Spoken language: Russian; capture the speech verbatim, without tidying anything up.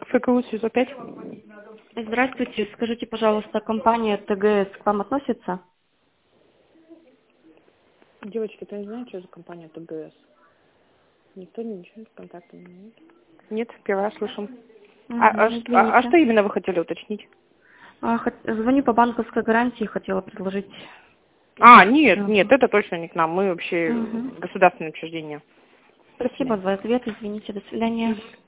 ФКУ СИЗО пять. Здравствуйте. Скажите, пожалуйста, компания ТГС к вам относится? Девочки, ты не знаешь, что за компания ТГС? Никто ничего в контакте не имеет. Нет, первый раз слышим. Угу, А, а, ш- а- а что именно вы хотели уточнить? А, хот- звоню по банковской гарантии, хотела предложить. А, нет, Мгм. нет, это точно не к нам. Мы вообще Мгм. государственное учреждение. Спасибо за ответ, извините, до свидания.